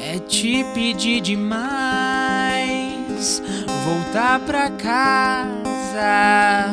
É te pedir demais voltar pra casa.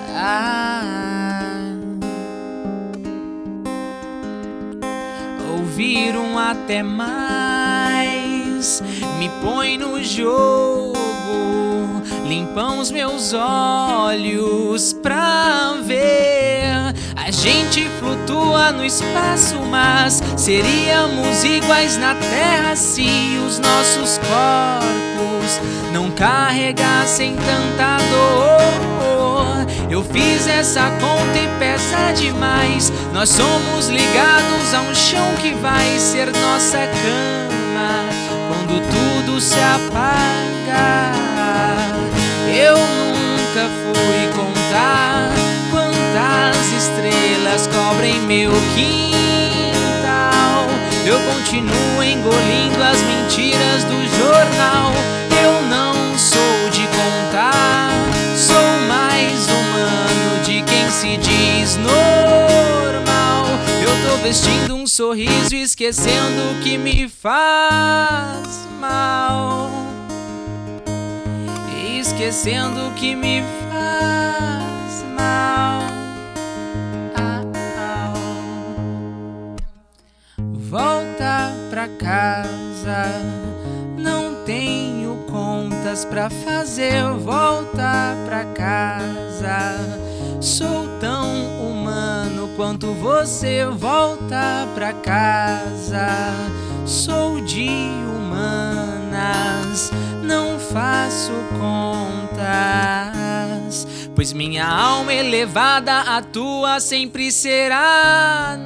Ouvir um até mais me põe no jogo. Limpam os meus olhos pra ver. A gente flutua no espaço, mas seríamos iguais na terra se os nossos corpos não carregassem tanta dor. Eu fiz essa conta e pesa demais. Nós somos ligados a um chão que vai ser nossa cama quando tudo se apaga. Eu nunca fui contar quantas estrelas cobrem meu quintal. Eu continuo engolindo as mentiras do jornal. Eu não sou de contar, sou mais humano de quem se diz normal. Eu tô vestindo um sorriso e esquecendo o que me faz mal. Esquecendo o que me faz mal. Volta pra casa, não tenho contas pra fazer. Volta pra casa, sou tão humano quanto você. Volta pra casa, sou de humanas, não faço contas, pois minha alma elevada, a tua sempre será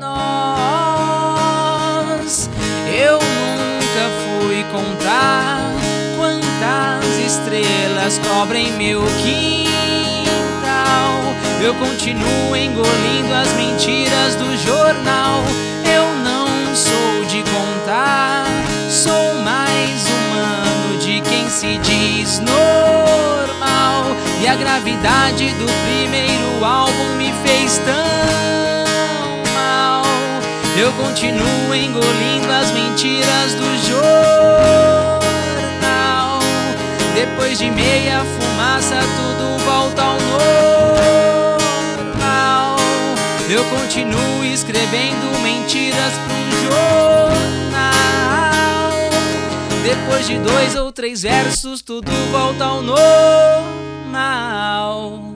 nós. Eu nunca fui contar quantas estrelas cobrem meu quintal. Eu continuo engolindo as mentiras do jornal. Eu não sou de contar, sou mais humano de quem se diz normal. E a gravidade do primeiro álbum me fez tão mal. Eu continuo engolindo as mentiras do jornal. Depois de meia fumaça tudo volta ao normal. Eu continuo escrevendo mentiras pro jornal. Depois de 2 ou 3 versos tudo volta ao normal.